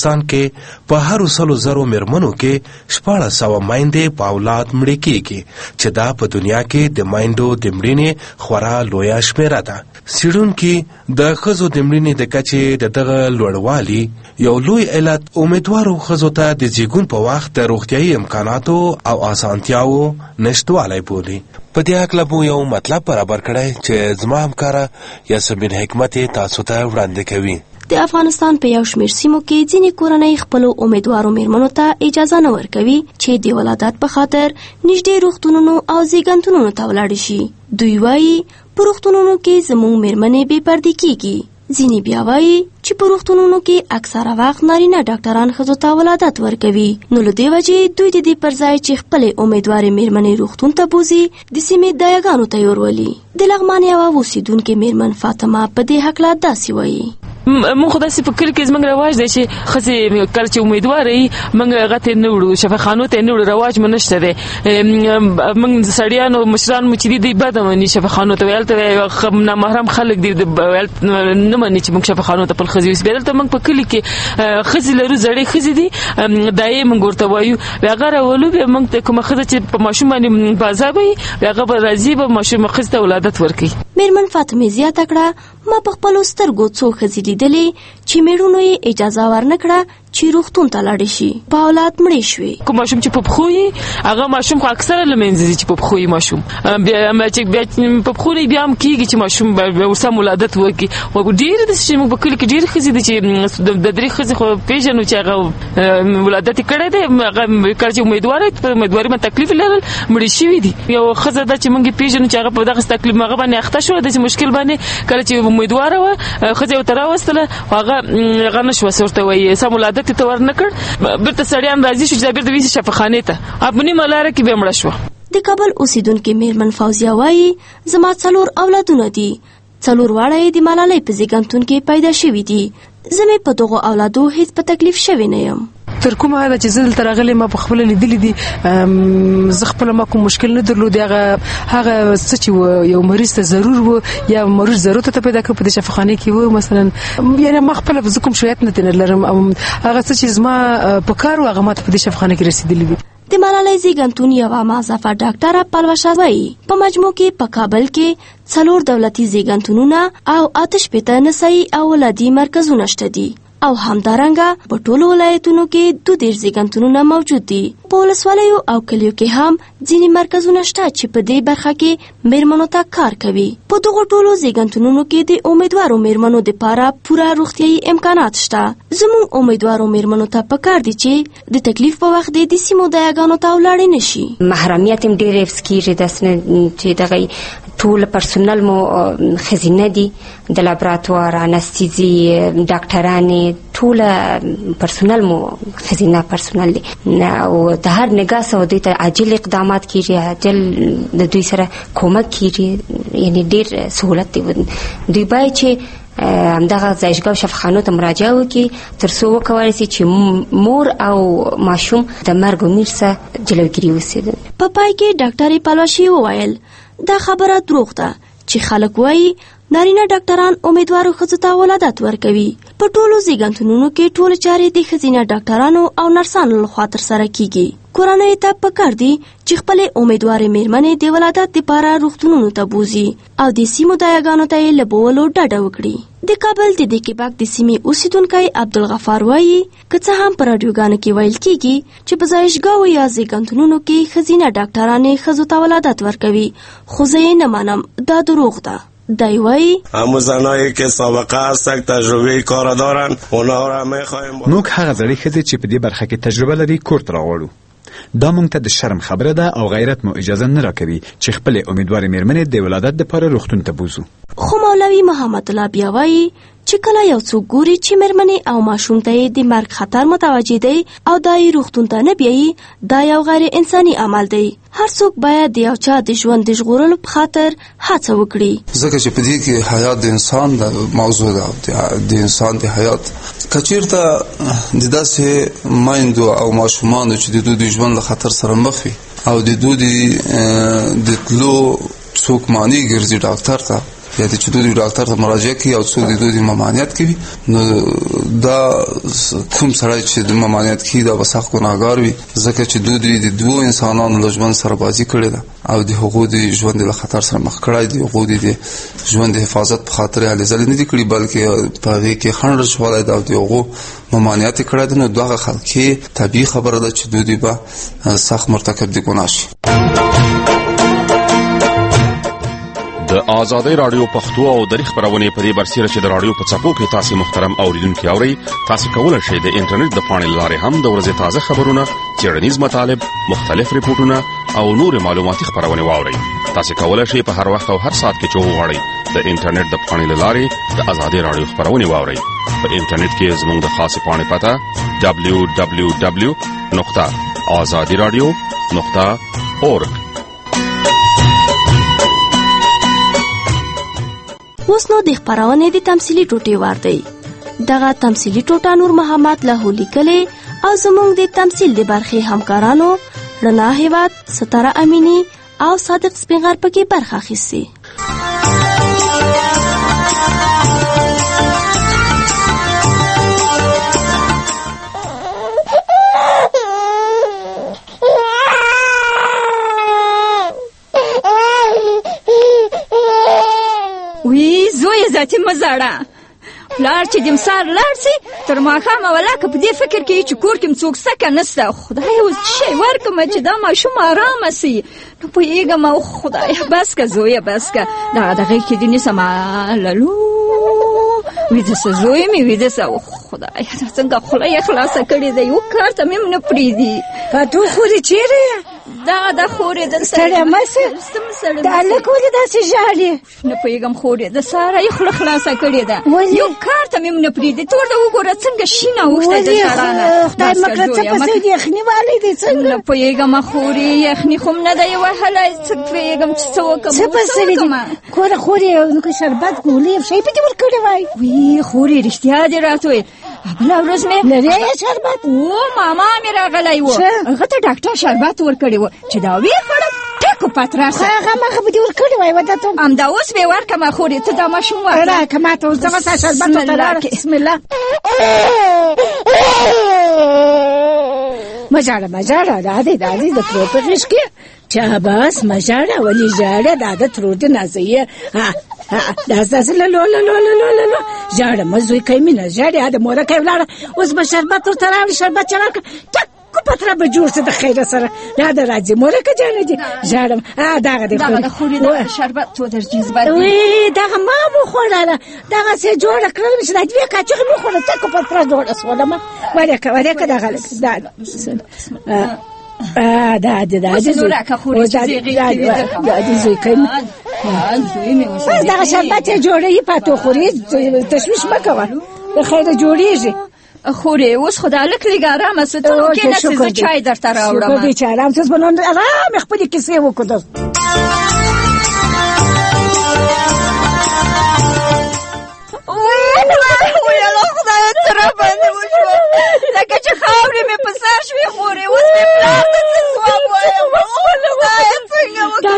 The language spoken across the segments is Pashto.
افغانستان کې په هر 100,000 میرمنو کې 1400 میندې په اولاد مړې کېږي چې دا په دنیا کې د میندو د مړینې خورا لویه شمیره ده. څېړونکي د ښځو د مړینې د کچې د دغه لوړوالي یو لوی علت امیدوارو ښځو ته د زیږون په وخت د روغتیایي امکاناتو او اسانتیاو نشتوالی بولي. په دې هکله مو یو مطلب برابر کړی چې زما همکاره یاسمین حکمت تاسو ته وړاندې کوي. د افغانستان په یو شمېر سیمو کې ځینې کورنۍ خپلو امیدوارو میرمنو ته اجازه نه ورکوي چې د ولادت په خاطر نږدې روغتونونو او زیږنتونونو ته ولاړې شي. دوی وایي په روغتونونو کې زموږ میرمنې بې پردې کېږي. ځینې بیا وایي چې په روغتونونو کې اکثره وخت نارینه ډاکټران ښځو ته ولادت ورکوي. نو له دې وجې دوی د دې پر ځای چې خپلې امیدوارې میرمنې روغتون ته بوځي د سیمې دایګانو ته یې ورولي. د لغمان یوه اوسېدونکې میرمن فاطمه په دې هکله داسې وایي: مونږ خو داسې په کلي کې زموږ رواج دی چې ښځې کله چې امیدواره وي مونږ هغه ته نه وړو، شفاخانو ته نه وړو، رواج مو نشته دی. مونږ سړیانو مشران مو چې دي دوی بده مني شفاخانو ته، هلته نامحرم خلک دي نه مني چې مونږ شفاخانو ته خپل ښځې یوسي. بیا دلته مونږ په کلي کې ښځې لرو، زړې ښځې دي، دا یې مونږ ورته وایو. بیا هغه راولو، بیا مونږ ته کومه ښځه چې په ماشوم باندې په عذابه وي بیا هغه به راځي، به ماشوم ښځې ته ولادت ورکوي. میرمن فاطمه زیاته کړه: ما په خپلو سترګو څو ښځې لیدلې چې میړونو یې اجازه ورنکړه چې روغتون ته لاړې شي، په اولاد مړې شوې. کوم ماشوم چې په پښو یې هغه ماشوم خو اکثره له منځه ځي چې په پښو یې ماشوم بیا چې په پښو یې بیا هم کېږي چې ماشوم به ورسم ولادت وکړي. ډېرې داسې چې موږ په کلي کې ډېرې ښځې دي چې د درې ښځې خو پېژنو چې هغه ولادت یې کړی دی، هغه کله چې امیدواره په امیدواري باندې تکلیف لرل مړې شوي دي. یو ښځه ده چې موږ یې پېژنو چې هغه په دغه تکلیف هغه باندې اخته شوه داسې مشکل باندې، کله چې امیدواره وه ښځه یې ورته راوستله هغه نه شوه ورته وایي سم ولادت یې ته ور نه کړ. بیرته سړیان راضي شو چې دا بیرته ویسي شفاخانې ته، په نیمه لاره کې بیا مړه شوه. د کابل اوسېدونکې میرمن فوزیه وایي: زما 4 اولادونه دي، 4 واړه یې د ملالۍ په زیږنتون کې پیدا شوي دي. زه مې په دغو اولادو هیڅ په تکلیف شوې نه یم. تر کومه حده چې زه دلته راغلې ما په خپله لیدلي دي، زه خپله ما کوم مشکل نه درلود. هغه څه چې یو مریض ته ضرور و یا مریض ضرورت ته پیدا کړ په دې شفاخانې کې و مثلا، یعنې ما خپله زه کوم شایعت نه لرم، هغه څه چې زما په کار و هغه ما ته په دې شفاخانه کې رسېدلي دي. د ملالۍ زیږنتون یوه معزفه ډاکټره پلوشه وایي: په مجموع کې په کابل کې 4 دولتي زیږنتونونه او 8 نسایي او ولادي مرکزونه شته دي، او همدارنګه په ټولو ولایتونو کې 2 زیږنتونونه موجود دي. په ولسوالیو او کلیو کې هم ځینې مرکزونه شته چې په دې برخه کې میرمنو ته کار کوي. په دغو ټولو زیږنتونونو کې د امیدوارو میرمنو دپاره پوره روغتیایي امکانات شته. زموږ امیدوارو میرمنو ته پکار دي چې د تکلیف په وخت د سیمو دایګانو ته ولاړې نه شي. محرمیت هم ډېر حفظ کېږي، داسې نه چې دغه ټول پرسونل مو ښځینه دي، د لابراتوار، انستیزي، ډاکټرانې، ټول پرسونل مو ښځینه پرسونل دي، او د هر نگاه سره دوی ته عاجل اقدامات کېږي، عاجل د دوی سره کومک کېږي، یعنې ډېر سهولت دی. دوی باید چې همدغه ځایشګاه شفاخانو ته مراجعه وکړي تر څو وکولی شي چې مور او ماشوم د مرګ او میر څخه جلوګیري وشي. په پای کې ډاکټرې پلوشي وویل: دا خبره دروغ ده چې خلک وایي نارینه ډاکټران امیدوارو ښځو ته ولادت ورکوي. په ټولو زیږنتونونو کې ټول چارې د ښځینه ډاکټرانو او نرسانو لخوا ترسره کیږي. کورنۍ ته پکار دي چې خپلې امیدوارې میرمنې د ولادت دپاره روغتونونو ته بوځي او د سیمو دایګانو ته یې له بولو ډډه وکړي. د کابل د دیکباک د سیمې اوسېدونکی عبدالغفار وایي: که څه هم په راډیوګانو کې ویل کیږي چې په ځایشګاو یا زیږنتونونو کې ښځینه ډاکټرانې ښځو ته ولادت ورکوي، خو زه یې نه منم، دا دروغ ده. دای وای همون زنایی که سابقه هستن تجربه کار دارن اونا را میخوایم. موږ هغه زړې ښځې چې په دې برخه کې تجربه لري کور ته راوړو. دا موږ ته د شرم خبره ده او غیرت مو اجازه نه راکوي چې خپلې امیدوارې میرمنې د ولادت دپاره روغتون ته بوځو. خو مولوي محمد الله بیا وایي چې کله یو څوک ګوري چې میرمنې او ماشوم ته یې د مرګ خطر متوجه دی او دا یې روغتون ته نه بیایي، دا یو غیر انساني عمل دی. هر څوک باید د یو چا د ژوند د ژغورلو په خاطر هڅه وکړي، ځکه چې په دې کې حیات د انسان د موضوع ده، د انسان د حیات. که چېرته د داسې میندو او ماشومانو چې د دوی د ژوند له خطر سره مخ وي او د دوی د تلو څوک معنی ګرځي ډاکټر ته، یا چې دوی ډاکټر ته مراجعه کوي او څوک د دوی ممانعت کوي نو دا کوم سره چې د ممانعت کوي دا وسخت ګناهګار وي ځکه چې دوی د دوه انسانانو له ژوند سره بازي کړې ده او د حقوق د ژوند له خطر سره مخ کړای دي حقوق د ژوند حفاظت په خاطر هلې ځلې نه دي کړي بلکې په هغې کې خنډ شولی ده او د هغو ممانعت یې کړی دی نو دغه خلکې طبیعي خبره ده چې دوی به سخت مرتکب د ګناه شي. د آزادۍ راډیو پښتو او دری خبرونه په دې برسېره چې د راډیو په څپو کې تاسو محترم اوریدونکو اورئ تاسو کولای شئ د انټرنیټ د پاڼې لارې هم د ورځې تازه خبرونه څېړنیز مطالب مختلف ریپورتونه او نور معلوماتي خبرونه واورئ. تاسو کولای شئ په هر وخت او هر ساعت کې چې وغواړئ د انټرنیټ د پاڼې لارې د آزادۍ راډیو خبرونه واورئ. په انټرنیټ کې زموږ د خاصه پاڼې پته www.azadiradio.org. اوس نو د خبرونه د تمثيلي ټوټې وار دی. دغه تمثيلي ټوټه نور محمد له لیکلې او زموږ د تمثيل د برخې همکارانو رڼا هیواد ستاره امینی او صادق سپینغر پکې برخه اخیسته. ذاتي مزاړه لار چې دم سار لار سي تر ماخامه ولاکه په دې فکر کې چې کور کې څوک سکه نسته خدای اوس شي ورکه چې دا ماشوم آرام سي نو په یګه ما خدای بس که زوی بس که دا دغه کې دې نسمه لالو وې د زوی می وې د خدای څنګه خلای خلاص کړی دی یو کار ته مم نه پریدي پاتو خوري چیرې دا خورې د سره مسه دا لکه د سجالي نه پیغام خورې د ساره یې خلاصه کړی ده یو کار ته مم نه پریدي تور د وګوره څنګه شینه وخته د شارانه دا مکرته په سې یخنی والی دي څنګه نه پیغام خورې یخنی خم نه دی وهله څنګه پیغام څه وکم څه پسې کور خورې نو شربت ګولې شي په دې ور کړی وای وی خورې رښتیا دې راتوي بل ورځ مې لري شربت او ماما مې راغلی و هغه ته ډاکټر شربت ور کړی و چې دا وی خړ ټکو پاتراسه هغه مخه به دې ور کړی وای ودا ته ام دا اوس به ورکه ما خورې ته دا ماشوم وای را کما ته اوس دغه شربت ته بسم الله مجاړه دا دې د پرو په غش کې چا بس مجاړه ولې جاړه دا ترور دې نازیه دا زله لو جاړه مزوي کایمه نه جاړه د مور کای ولاړه اوس به شربت تر تراوی شربت چلک ټک کو پتره به جوړ څه د خیر سره دا د راځي مور کې جانه دي جاړه داغه دې خوري د شربت تو درځي زبر وی داغه ما مو خوړاله داغه سه جوړ کړل چې دا دې کاچو مو خوړه ټک کو پتره جوړه سوله ما ورکه داغه دا دا نورا که خوری چیزی غیری زوی کن دا شربت جوړی پاتو خوري تشویش مکوه خیر جوړیږي خوري اوس خدای لک لګارم ستو کې نه څه چای درته راوړم به چای آرام څه بلند آرام خپل کیسه وکړه ترا باندې وشو لکه چې خاورې مې په سر شوې خورې اوس مې پلار ته څه ځواب وایم خدای څنګه وکړم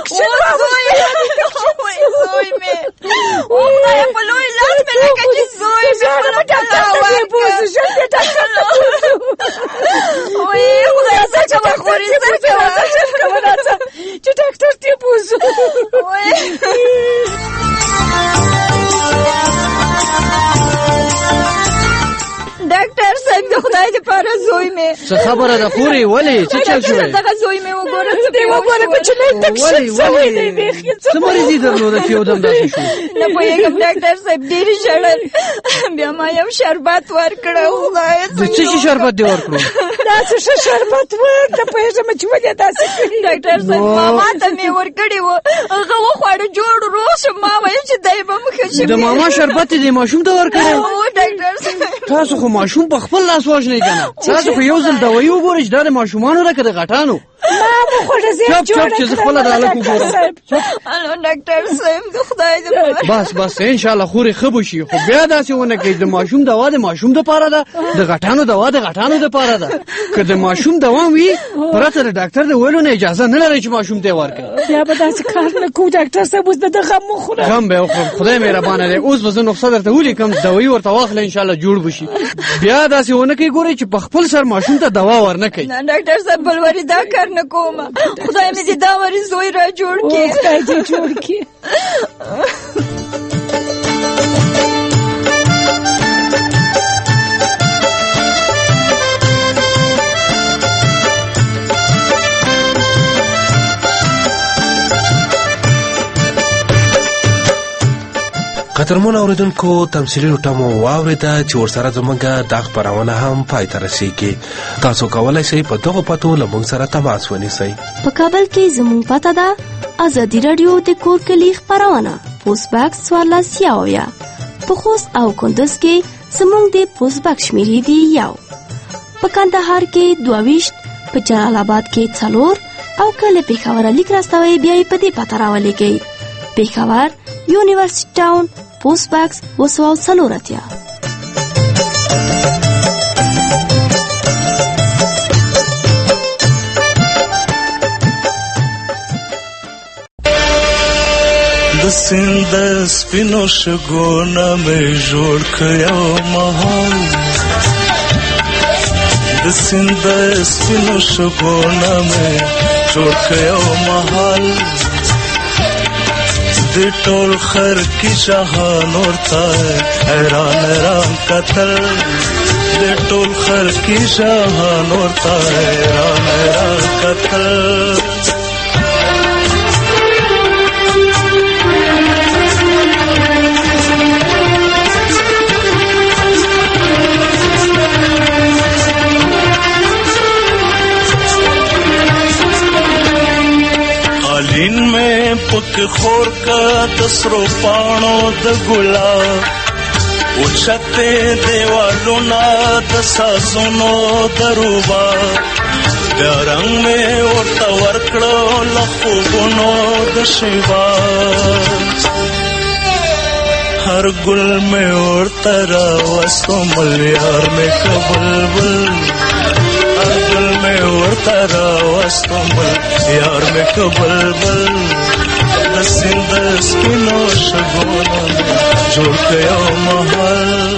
زوی مې خدای په لوی لاس مې لکه چې زوی مې خپله ټکله ورکړه وایي خدای څه کوه خورې څه کوه چې ډاکټر ته بوزو ډاکټر صاحب د خدای دې پاره زوی مې څه خبره ده خوري ولې څه چل شوې دغه زوی مې وګوره څه دی وګوره چې نه تک څه مریضي درلوده چې یو دم داسې شو نه پوهېږم ډاکټر صاحب ډېر ژړل بیا ما یو شربت ورکړه خدای د څه شي شربت دې ورکړو داسې ښه شربت ورته پوهېږم چې ولې داسې کړي ډاکټر صاحب ماما ته مې ورکړی و هغه وخواړه جوړ روغ شم ما ویل چې دی به ښه شي د ماما شربت دې ماشوم ته ورکړی ډاکټر صاحب تاسو خو ماشوم په خپل لاس واژنئ کنه تاسو خو یو ځل دوايي وګورئ چې دا د ماشومانو ده که د غټانو ما مو خوړه زه چپ چې خپل عدالت وګورم. الو ډاکټر صاحب د خدای دې بس ان شاء الله خوري خبو شي خو بیا داسې ونه کوي د ماشوم دوا د ماشوم د پاره ده د غټانو دوا د غټانو د پاره ده که د ماشوم دوا وي پرته د ډاکټر د ویلو نه اجازه نه لري چې ماشوم ته ورکړي. بیا به داسې کار نه کوو ډاکټر صاحب اوس د غم مخوره غم به وخورم خدای مهربانه دی. اوس به زه نسخه درته ولیکم دوایي ورته واخله ان شاء الله جوړ بشي. بیا داسې ونه کوي ګورئ چې په خپل سر ماشوم ته دوا ورنه کوي. نه ډاکټر صاحب بل وری دا کار نه کوم. خدای مې دې دا وری زوی را جوړ کړي. خدای دې جوړ کړي. قدرمن اوریدونکو تمثیلي ټمو واوریده چې ورسره زموږ دا خپرونه هم پای ته رسیږي. تاسو کولی شئ په دغو پتو له موږ سره تماس ونیسئ. په کابل کې زموږ پته ده ازادي راډیو د کور کلي خپرونه پوسټ باکس 14 په خوست او کندز کې زموږ د پوسټ باکس شمیرې دی 1 په کندهار کې 22 په جلال آباد کې 4 او کله پېښور لیک راستوي بیا په دې پته راولېږئ. پېښور یونیورسيټي ټاون پوسټ باکس 240. د سیند سپینو شګونه مې جوړ کړو مهال د سیند سپینو شګونه مې جوړ کړو مهال د ټول خر کی شاهان ورتا حیران قتل د ټول خر کی شاهان ورتا حیران قتل قالین میں پک خور کا دسرو پانو د گلاب اوچھتے دیوالو نا دساسونو دروبا بیا رنگ میں ورطا ورکڑو لخوبونو دشیبا ہر گل میں ورطا راوستو ملیار میں کبلبل ہر گل میں ورطا راوستو ملیار میں کبلبل د سیند سپینو شګونه جوړ کړو مهال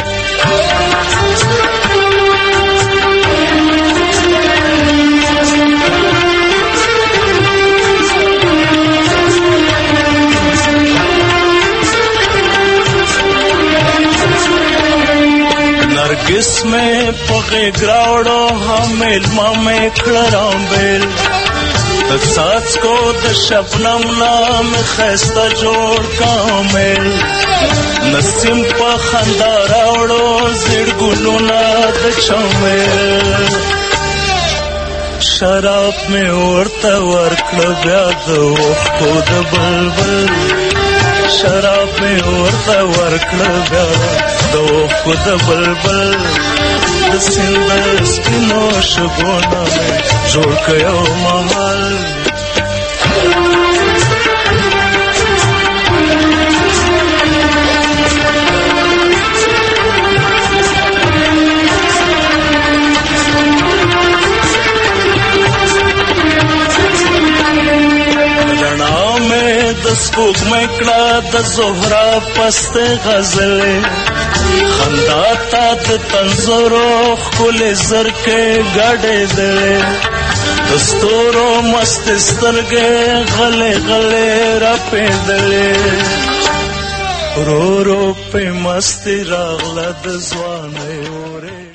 نرگس میں پغے گراوڑو ہمیل مامے کھڑرام بیل ساز کو د شبنم نام خیستا جوړ کامل نسیم په خندا راوړو زړ ګلونه د چمل شراب مې ورته ورکړه بیا د وختو د بلبل شراب مې ورته ورکړه بیا د وختو د بلبل د سیند سپینو شګونه مې جوړ کړو مهال رڼا مې د سپوږمۍ کړه د زهرا پست غزلې خندا تا د تنظرو ښکلې زرکې ګډې دلې د ستورو مست سترګې غلې غلې راپېدلې رو رو پې مستي راغله د ځوانۍ اورې